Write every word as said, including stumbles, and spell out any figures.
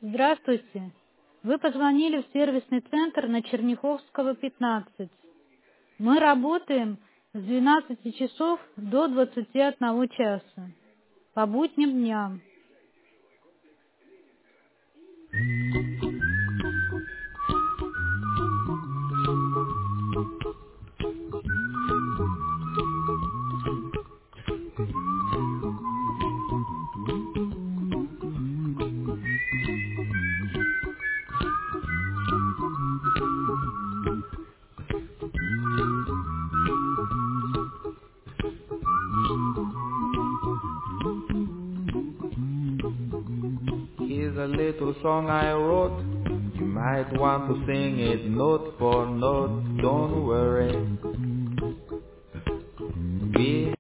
Здравствуйте. Вы позвонили в сервисный центр на Черняховского, пятнадцать. Мы работаем с двенадцати часов до двадцати одного часа. По будним дням. Here's a little song I wrote. You might want to sing it note for note. Don't worry. Be